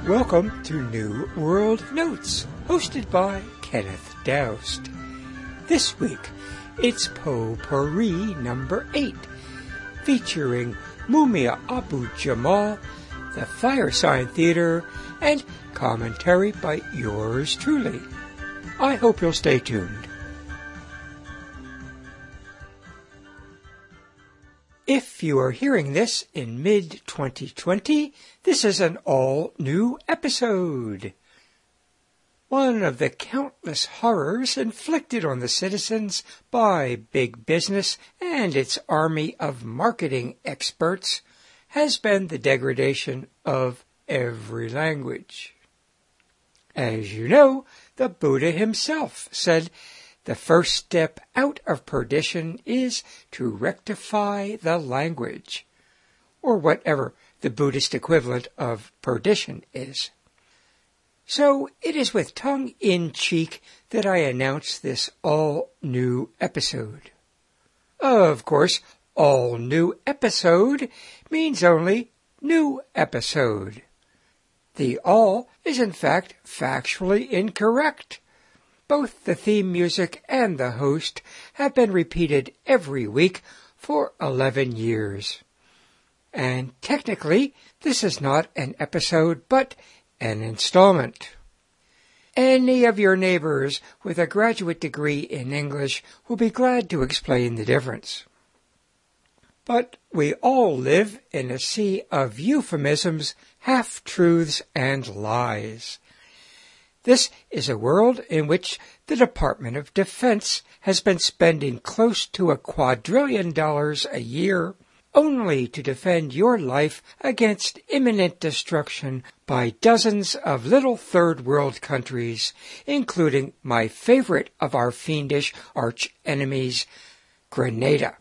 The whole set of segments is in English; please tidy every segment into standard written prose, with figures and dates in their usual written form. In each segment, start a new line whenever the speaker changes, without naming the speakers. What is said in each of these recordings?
Welcome to New World Notes, hosted by Kenneth Doust. This week, it's Potpourri number 8, featuring Mumia Abu-Jamal, the Firesign Theater, and commentary by yours truly. I hope you'll stay tuned. If you are hearing this in mid-2020, this is an all-new episode. One of the countless horrors inflicted on the citizens by big business and its army of marketing experts has been the degradation of every language. As you know, the Buddha himself said, "The first step out of perdition is to rectify the language," or whatever the Buddhist equivalent of perdition is. So it is with tongue-in-cheek that I announce this all-new episode. Of course, all-new episode means only new episode. The all is in fact factually incorrect. Both the theme music and the host have been repeated every week for 11 years. And technically, this is not an episode, but an installment. Any of your neighbors with a graduate degree in English will be glad to explain the difference. But we all live in a sea of euphemisms, half-truths, and lies. This is a world in which the Department of Defense has been spending close to $1 quadrillion a year only to defend your life against imminent destruction by dozens of little third-world countries, including my favorite of our fiendish arch-enemies, Grenada.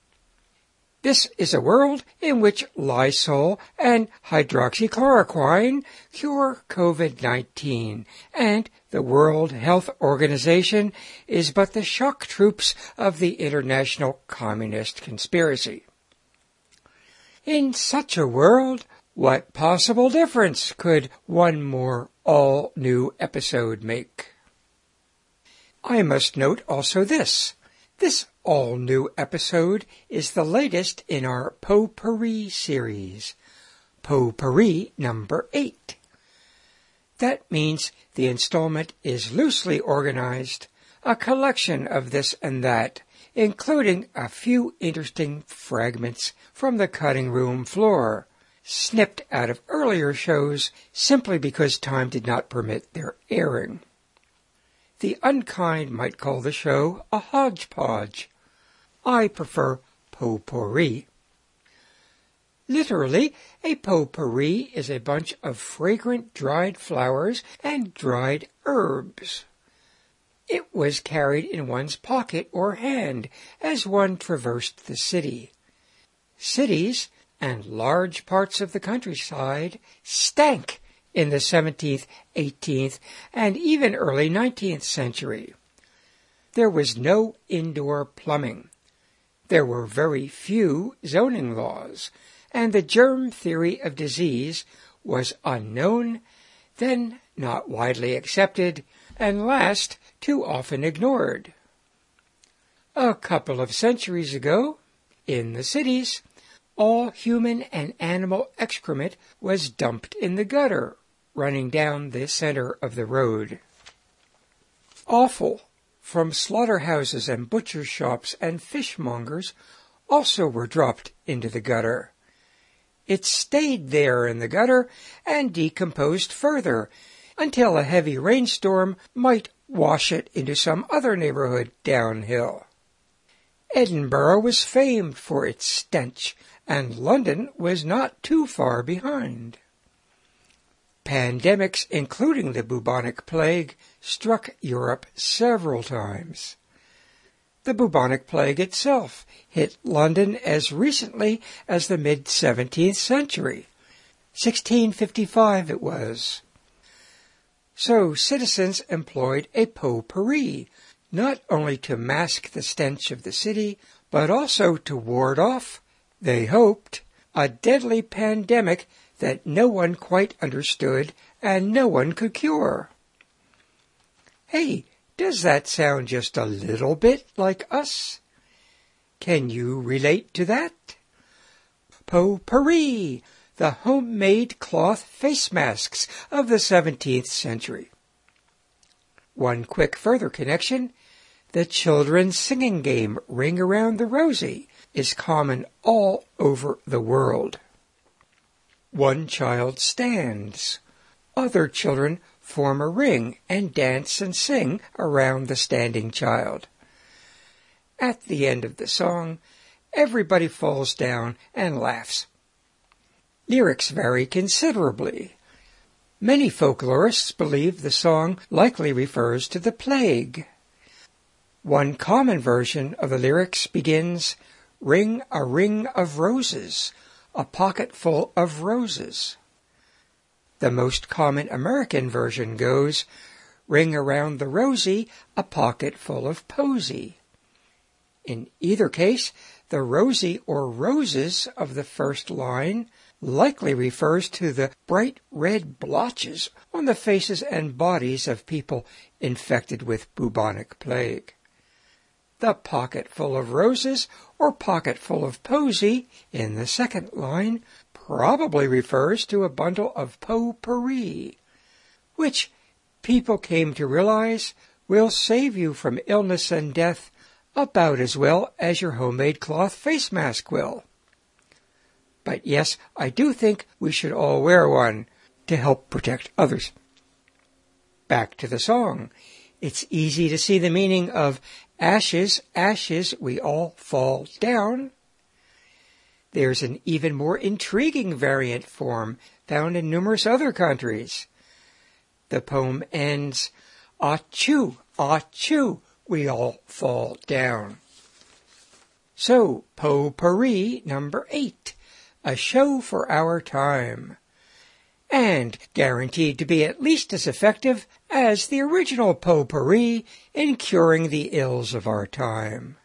This is a world in which Lysol and hydroxychloroquine cure COVID-19, and the World Health Organization is but the shock troops of the international communist conspiracy. In such a world, what possible difference could one more all-new episode make? I must note also this. This all-new episode is the latest in our Potpourri series, Potpourri number 8. That means the installment is loosely organized, a collection of this and that, including a few interesting fragments from the cutting room floor, snipped out of earlier shows simply because time did not permit their airing. The unkind might call the show a hodgepodge. I prefer potpourri. Literally, a potpourri is a bunch of fragrant dried flowers and dried herbs. It was carried in one's pocket or hand as one traversed the city. Cities and large parts of the countryside stank in the 17th, 18th, and even early 19th century. There was no indoor plumbing. There were very few zoning laws, and the germ theory of disease was unknown, then not widely accepted, and last too often ignored. A couple of centuries ago, in the cities, all human and animal excrement was dumped in the gutter, running down the center of the road. Offal from slaughterhouses and butcher shops and fishmongers also were dropped into the gutter. It stayed there in the gutter and decomposed further until a heavy rainstorm might wash it into some other neighborhood downhill. Edinburgh was famed for its stench, and London was not too far behind. Pandemics, including the bubonic plague, struck Europe several times. The bubonic plague itself hit London as recently as the mid-17th century. 1655 it was. So citizens employed a potpourri, not only to mask the stench of the city, but also to ward off, they hoped, a deadly pandemic that no one quite understood and no one could cure. Hey, does that sound just a little bit like us? Can you relate to that? Potpourri, the homemade cloth face masks of the 17th century. One quick further connection, the children's singing game Ring Around the Rosie is common all over the world. One child stands. Other children form a ring and dance and sing around the standing child. At the end of the song, everybody falls down and laughs. Lyrics vary considerably. Many folklorists believe the song likely refers to the plague. One common version of the lyrics begins, "Ring a ring of roses, a pocket full of roses." The most common American version goes, "Ring around the rosy, a pocket full of posy." In either case, the rosy or roses of the first line likely refers to the bright red blotches on the faces and bodies of people infected with bubonic plague. The pocket full of roses or pocket full of posy in the second line probably refers to a bundle of potpourri, which people came to realize will save you from illness and death about as well as your homemade cloth face mask will. But yes, I do think we should all wear one to help protect others. Back to the song. It's easy to see the meaning of ashes, ashes, we all fall down. There's an even more intriguing variant form found in numerous other countries. The poem ends, "Achoo, achoo, we all fall down." So, potpourri number 8, a show for our time, and guaranteed to be at least as effective as the original potpourri in curing the ills of our time.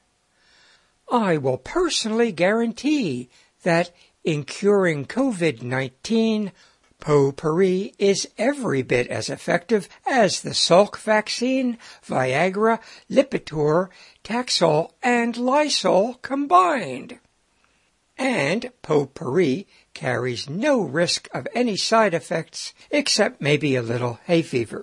I will personally guarantee that in curing COVID-19, potpourri is every bit as effective as the Salk vaccine, Viagra, Lipitor, Taxol, and Lysol combined. And potpourri carries no risk of any side effects except maybe a little hay fever.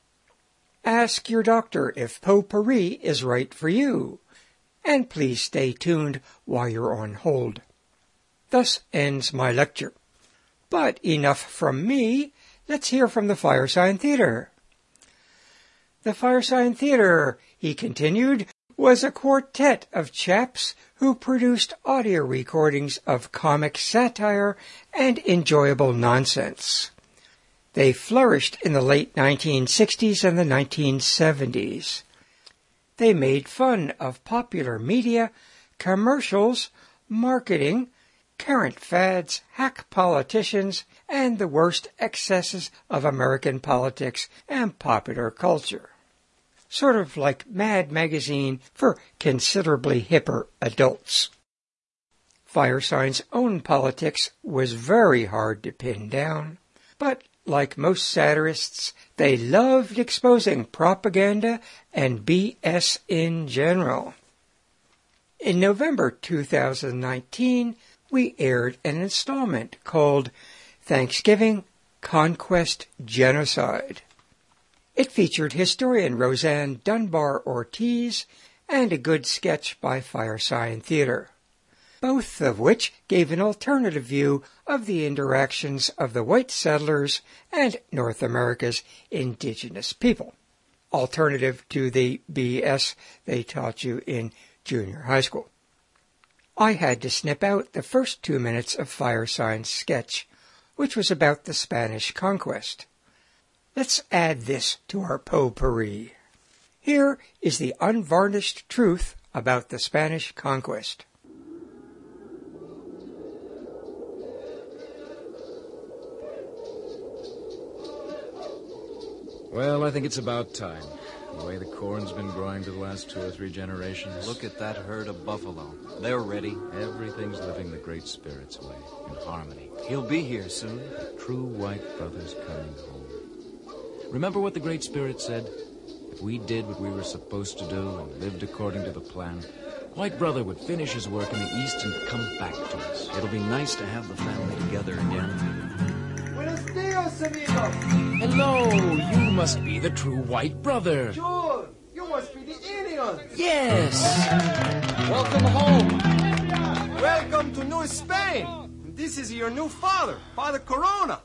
Ask your doctor if potpourri is right for you, and please stay tuned while you're on hold. Thus ends my lecture. But enough from me. Let's hear from the Firesign Theatre. The Firesign Theatre, he continued, was a quartet of chaps who produced audio recordings of comic satire and enjoyable nonsense. They flourished in the late 1960s and the 1970s. They made fun of popular media, commercials, marketing, current fads, hack politicians, and the worst excesses of American politics and popular culture. Sort of like Mad Magazine for considerably hipper adults. Firesign's own politics was very hard to pin down, but like most satirists, they loved exposing propaganda and BS in general. In November 2019, we aired an installment called Thanksgiving, Conquest, Genocide. It featured historian Roseanne Dunbar Ortiz and a good sketch by Firesign Theatre, both of which gave an alternative view of the interactions of the white settlers and North America's indigenous people, alternative to the BS they taught you in junior high school. I had to snip out the first 2 minutes of Firesign's sketch, which was about the Spanish conquest. Let's add this to our potpourri. Here is the unvarnished truth about the Spanish conquest.
Well, I think it's about time. The way the corn's been growing for the last 2 or 3 generations.
Look at that herd of buffalo. They're ready.
Everything's living the Great Spirit's way, in harmony.
He'll be here soon.
The true white brother's coming home. Remember what the Great Spirit said? If we did what we were supposed to do and lived according to the plan, White Brother would finish his work in the East and come back to us.
It'll be nice to have the family together again.
Buenos dias, amigo.
Hello, you must be the true White Brother.
Sure, you must be the Indians.
Yes.
Welcome home. Welcome to New Spain. This is your new father, Father Corona.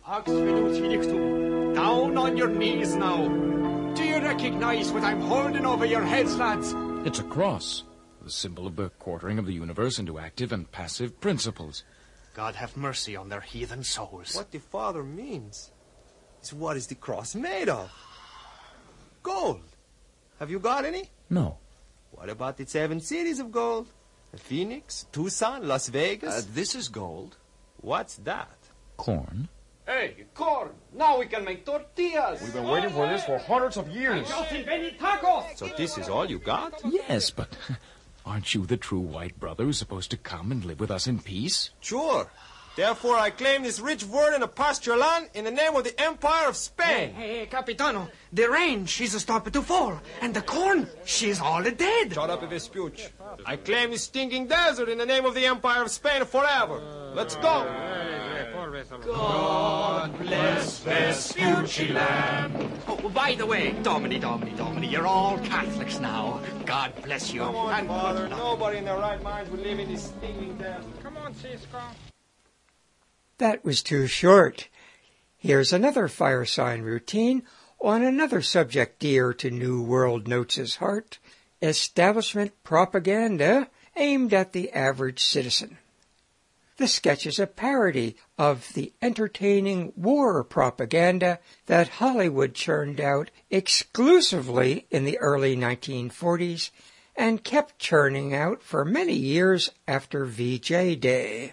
Down on your knees now. Do you recognize what I'm holding over your heads, lads?
It's a cross, the symbol of the quartering of the universe into active and passive principles.
God have mercy on their heathen souls.
What the father means is what is the cross made of? Gold. Have you got any?
No.
What about the 7 cities of gold? Phoenix, Tucson, Las Vegas?
This is gold.
What's that?
Corn?
Hey, corn! Now we can make tortillas!
We've been waiting for this for hundreds of years.
So this is all you got?
Yes, but aren't you the true White Brother who's supposed to come and live with us in peace?
Sure. Therefore, I claim this rich word in a pasture land in the name of the Empire of Spain.
Hey, Capitano, the rain, she's a stopped to fall, and the corn, she's all dead.
Shut up, Vespucci. I claim this stinking desert in the name of the Empire of Spain forever. Let's go.
God bless Vespucci land. Oh, by the way, Domini, you're all Catholics now. God bless you.
Come on,
and
Father. Nobody in their right mind would live in this stinking desert.
Come on, Cisco.
That was too short. Here's another fire sign routine on another subject dear to New World Notes' heart, establishment propaganda aimed at the average citizen. The sketch is a parody of the entertaining war propaganda that Hollywood churned out exclusively in the early 1940s and kept churning out for many years after VJ Day.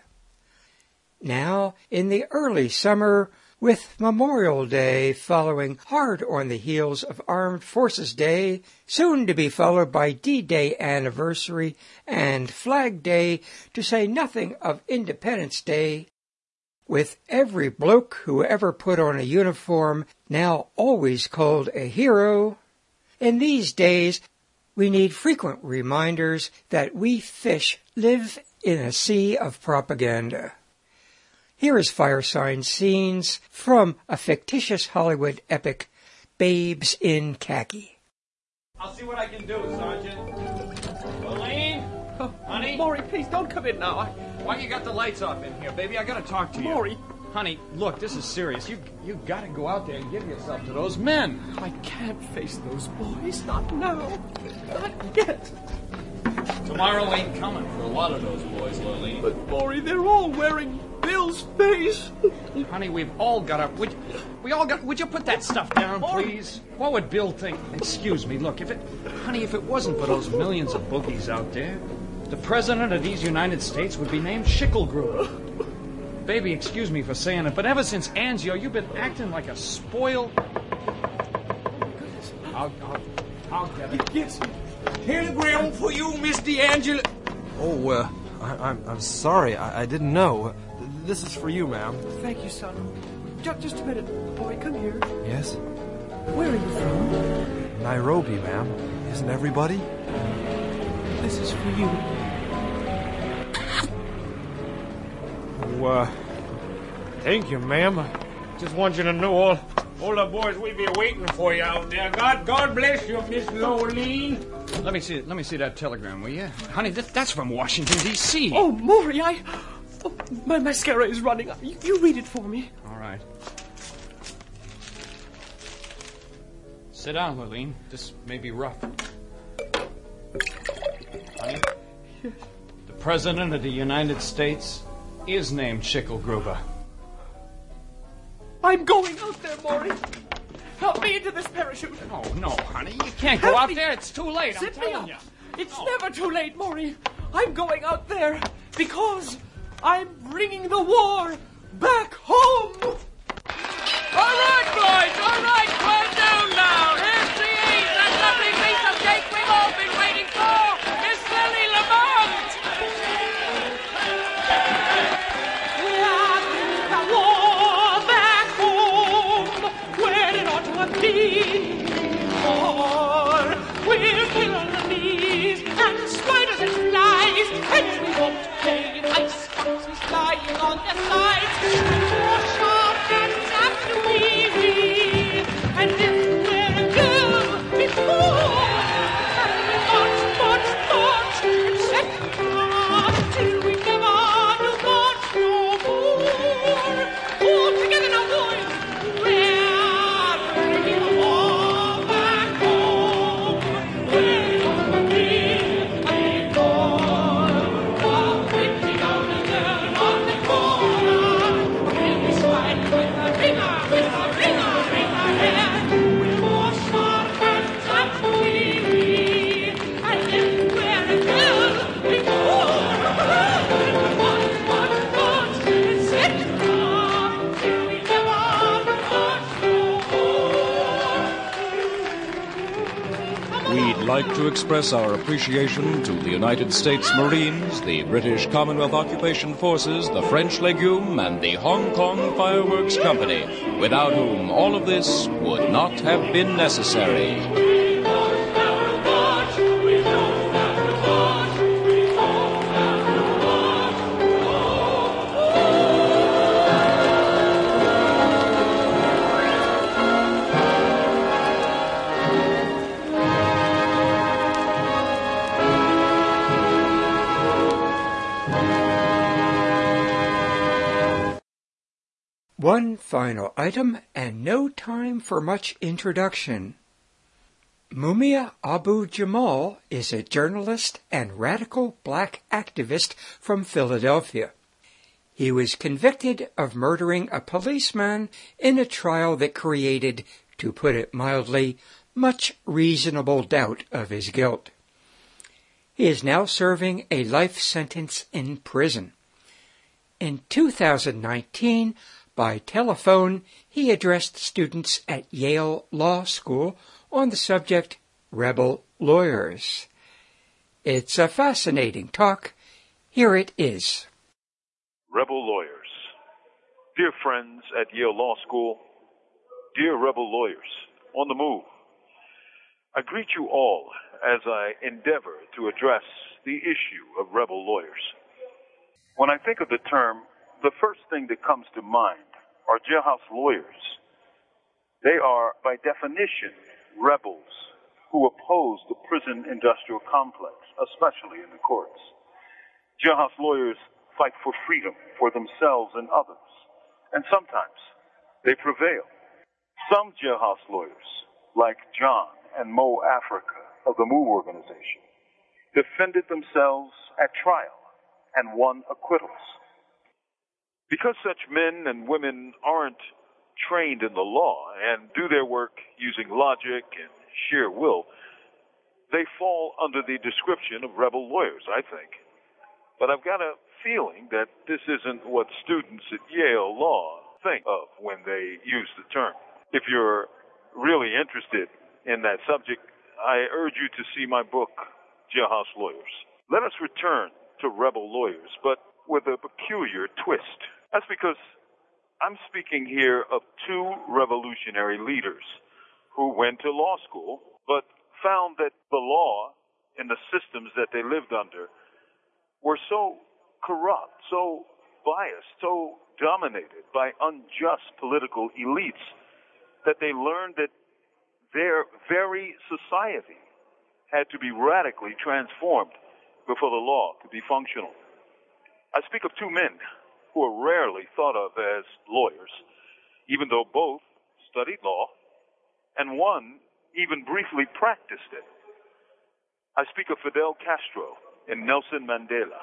Now, in the early summer, with Memorial Day following hard on the heels of Armed Forces Day, soon to be followed by D-Day anniversary and Flag Day, to say nothing of Independence Day, with every bloke who ever put on a uniform now always called a hero, in these days we need frequent reminders that we fish live in a sea of propaganda. Here is fire sign scenes from a fictitious Hollywood epic, Babes in Khaki.
I'll see what I can do, Sergeant. Colleen? Honey?
Maury, please don't come in now.
Why you got the lights off in here, baby? I gotta talk to you.
Maury.
Honey, look, this is serious. You gotta go out there and give yourself to those men.
I can't face those boys. Not now. Not yet.
Tomorrow ain't coming for a lot of those boys, Lurleen.
But, Maury, they're all wearing Bill's face.
Honey, we've all got up. Would you put that stuff down, please? What would Bill think? Excuse me, look, if it wasn't for those millions of boogies out there, the president of these United States would be named Schicklgruber. Baby, excuse me for saying it, but ever since Anzio, you've been acting like a spoiled... I'll get it.
Yes. Telegram for you, Miss D'Angelo.
Oh, I'm sorry. I didn't know. This is for you, ma'am.
Thank you, son. Just a minute. Boy, come here.
Yes?
Where are you from?
Nairobi, ma'am. Isn't everybody?
This is for you.
Oh, thank you, ma'am. I just want you to know all the boys we be waiting for you out there. God bless you, Miss Lurleen. Let me see that telegram, will you? Honey, that's from Washington, D.C.
Oh, Maury, my mascara is running. You read it for me.
All right. Sit down, Lurleen. This may be rough. Honey?
Yes.
The President of the United States is named Schicklgruber.
I'm going out there, Maury. Help me into this parachute.
Oh, no, honey. You can't go out there. It's too late.
Sit
I'm
me
telling
up.
you.
It's never too late, Maury. I'm going out there because I'm bringing the war back home.
All right, boys. All right. Calm down now. Here's the ease. That lovely piece of cake we've all been waiting for. Miss Lily Lamont.
We are bringing the war back home, where it ought to have been.
lying on their sides, with four sharp hands after and if we're a girl before, and we march, and set off till we never do march no more. All together now, boys, we're bringing all back home. We're gonna be born, the pretty golden girl on the corner. We'll be smiling with a ring our hair, with more sharp hands after and if we're a girl before, march, and set off till we never march no more.
We'd like to express our appreciation to the United States Marines, the British Commonwealth Occupation Forces, the French Legume, and the Hong Kong Fireworks Company, without whom all of this would not have been necessary.
One final item, and no time for much introduction. Mumia Abu-Jamal is a journalist and radical black activist from Philadelphia. He was convicted of murdering a policeman in a trial that created, to put it mildly, much reasonable doubt of his guilt. He is now serving a life sentence in prison. In 2019, by telephone, he addressed students at Yale Law School on the subject Rebel Lawyers. It's a fascinating talk. Here it is.
Rebel Lawyers. Dear friends at Yale Law School, dear Rebel Lawyers on the move, I greet you all as I endeavor to address the issue of rebel lawyers. When I think of the term, the first thing that comes to mind are jailhouse lawyers. They are, by definition, rebels who oppose the prison industrial complex, especially in the courts. Jailhouse lawyers fight for freedom for themselves and others, and sometimes they prevail. Some jailhouse lawyers, like John and Mo Africa of the MOVE organization, defended themselves at trial and won acquittals. Because such men and women aren't trained in the law and do their work using logic and sheer will, they fall under the description of rebel lawyers, I think. But I've got a feeling that this isn't what students at Yale Law think of when they use the term. If you're really interested in that subject, I urge you to see my book, Jailhouse Lawyers. Let us return to rebel lawyers, but with a peculiar twist. That's because I'm speaking here of two revolutionary leaders who went to law school, but found that the law and the systems that they lived under were so corrupt, so biased, so dominated by unjust political elites that they learned that their very society had to be radically transformed before the law could be functional. I speak of two men who are rarely thought of as lawyers, even though both studied law, and one even briefly practiced it. I speak of Fidel Castro and Nelson Mandela.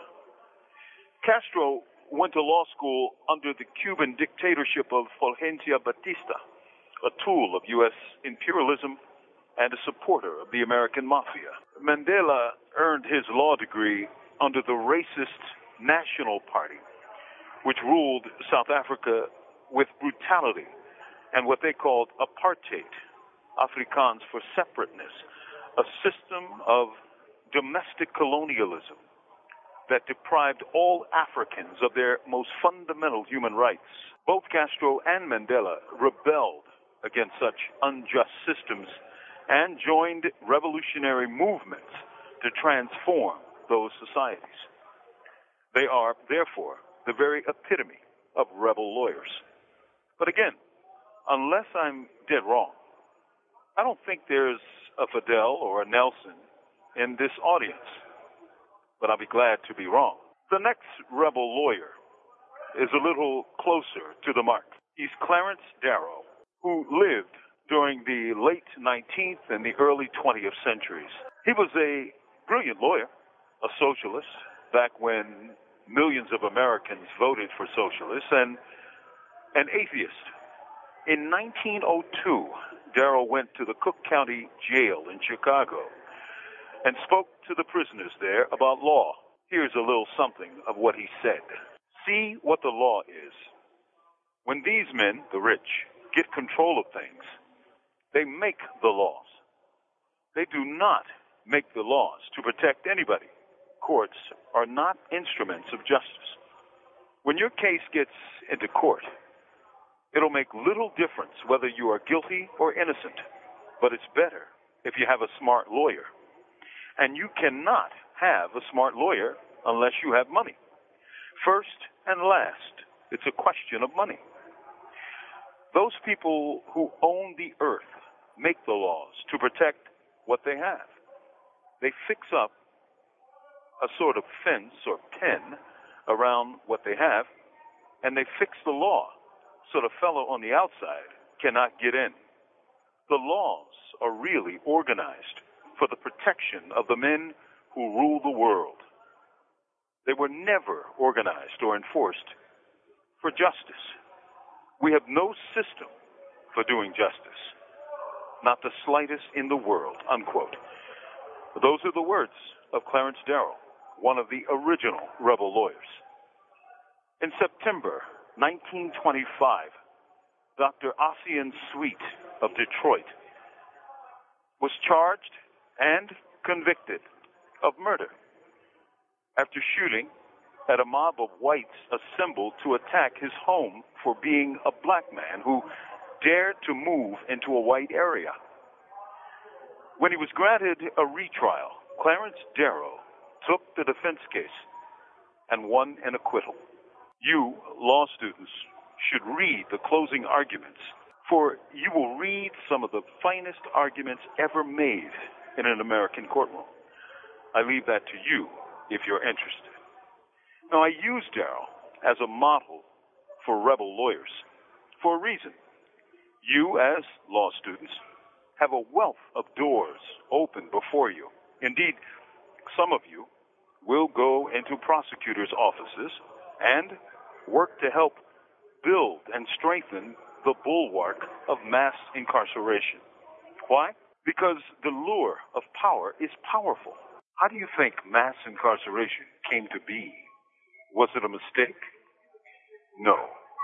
Castro went to law school under the Cuban dictatorship of Fulgencio Batista, a tool of U.S. imperialism and a supporter of the American mafia. Mandela earned his law degree under the racist National Party, which ruled South Africa with brutality and what they called apartheid, Afrikaans for separateness, a system of domestic colonialism that deprived all Africans of their most fundamental human rights. Both Castro and Mandela rebelled against such unjust systems and joined revolutionary movements to transform those societies. They are, therefore, the very epitome of rebel lawyers. But again, unless I'm dead wrong, I don't think there's a Fidel or a Nelson in this audience. But I'll be glad to be wrong. The next rebel lawyer is a little closer to the mark. He's Clarence Darrow, who lived during the late 19th and the early 20th centuries. He was a brilliant lawyer, a socialist, back when millions of Americans voted for socialists, and an atheist. In 1902, Darrow went to the Cook County Jail in Chicago and spoke to the prisoners there about law. Here's a little something of what he said. See what the law is. When these men, the rich, get control of things, they make the laws. They do not make the laws to protect anybody. Courts are not instruments of justice. When your case gets into court, it'll make little difference whether you are guilty or innocent, but it's better if you have a smart lawyer. And you cannot have a smart lawyer unless you have money. First and last, it's a question of money. Those people who own the earth make the laws to protect what they have. They fix up a sort of fence or pen around what they have, and they fix the law so the fellow on the outside cannot get in. The laws are really organized for the protection of the men who rule the world. They were never organized or enforced for justice. We have no system for doing justice, not the slightest in the world, unquote. Those are the words of Clarence Darrow, one of the original rebel lawyers. In September 1925, Dr. Ossian Sweet of Detroit was charged and convicted of murder after shooting at a mob of whites assembled to attack his home for being a black man who dared to move into a white area. When he was granted a retrial, Clarence Darrow took the defense case and won an acquittal. You, law students, should read the closing arguments, for you will read some of the finest arguments ever made in an American courtroom. I leave that to you if you're interested. Now, I use Darrow as a model for rebel lawyers for a reason. You, as law students, have a wealth of doors open before you. Indeed, some of you will go into prosecutors' offices and work to help build and strengthen the bulwark of mass incarceration. Why? Because the lure of power is powerful. How do you think mass incarceration came to be? Was it a mistake? No.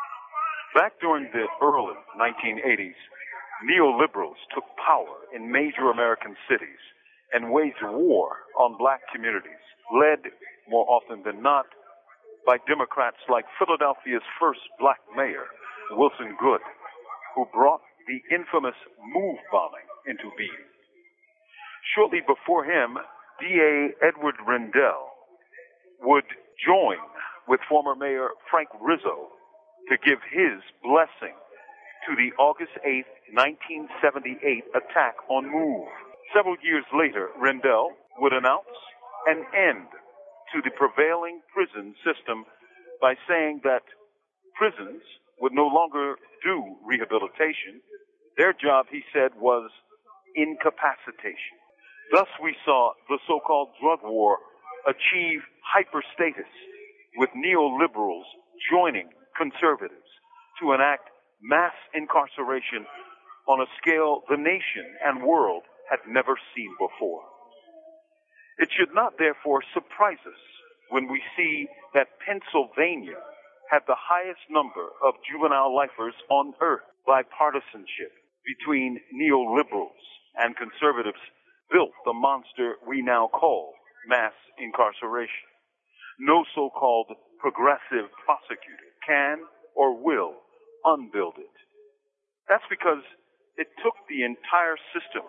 Back during the early 1980s, neoliberals took power in major American cities and waged war on black communities, led, more often than not, by Democrats like Philadelphia's first black mayor, Wilson Goode, who brought the infamous move bombing into being. Shortly before him, D.A. Edward Rendell would join with former Mayor Frank Rizzo to give his blessing to the August 8, 1978 attack on MOVE. Several years later, Rendell would announce an end to the prevailing prison system by saying that prisons would no longer do rehabilitation. Their job, he said, was incapacitation. Thus, we saw the so-called drug war achieve hyperstatus, with neoliberals joining conservatives to enact mass incarceration on a scale the nation and world had never seen before. It should not, therefore, surprise us when we see that Pennsylvania had the highest number of juvenile lifers on earth. Bipartisanship between neoliberals and conservatives built the monster we now call mass incarceration. No so-called progressive prosecutor can or will unbuild it. That's because it took the entire system,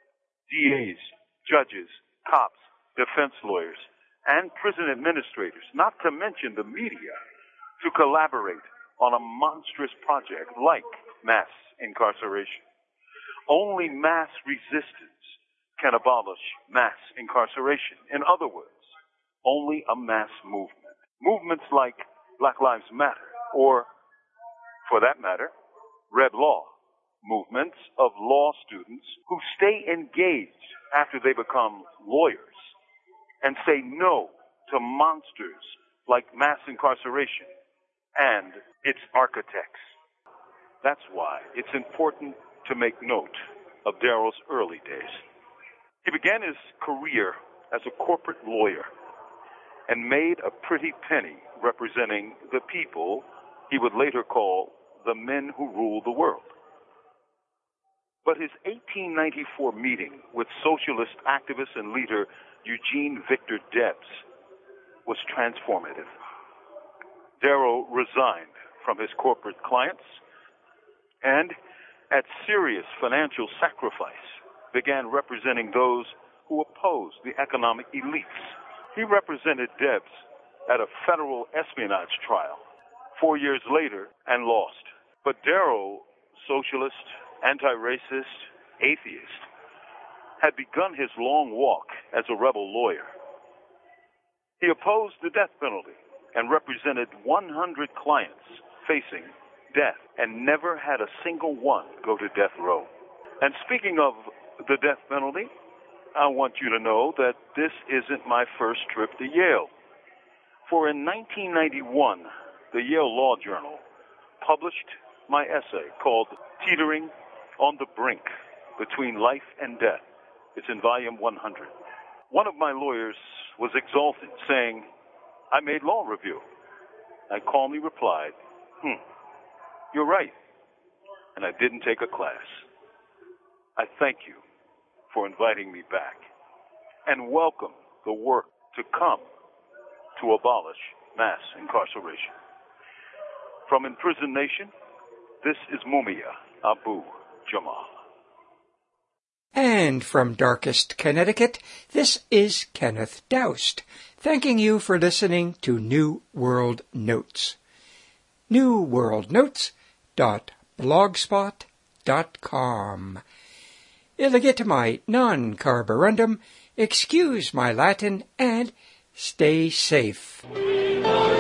DAs, judges, cops, defense lawyers, and prison administrators, not to mention the media, to collaborate on a monstrous project like mass incarceration. Only mass resistance can abolish mass incarceration. In other words, only a mass movement. Movements like Black Lives Matter, or, for that matter, Red Law. Movements of law students who stay engaged after they become lawyers and say no to monsters like mass incarceration and its architects. That's why it's important to make note of Darrell's early days. He began his career as a corporate lawyer and made a pretty penny representing the people he would later call the men who rule the world. But his 1894 meeting with socialist activist and leader Eugene Victor Debs was transformative. Darrell resigned from his corporate clients and, at serious financial sacrifice, began representing those who opposed the economic elites. He represented Debs at a federal espionage trial 4 years later and lost. But Darrell, socialist, anti-racist, atheist, had begun his long walk as a rebel lawyer. He opposed the death penalty and represented 100 clients facing death and never had a single one go to death row. And speaking of the death penalty, I want you to know that this isn't my first trip to Yale. For in 1991, the Yale Law Journal published my essay called Teetering on the Brink Between Life and Death. It's in volume 100. One of my lawyers was exultant, saying, "I made law review." I calmly replied, "You're right." And I didn't take a class. I thank you for inviting me back and welcome the work to come to abolish mass incarceration. From Imprisoned Nation, this is Mumia Abu Jamal.
And from darkest Connecticut, this is Kenneth Doust, thanking you for listening to New World Notes. newworldnotes.blogspot.com. Illegitimi non carborundum, excuse my Latin, and stay safe.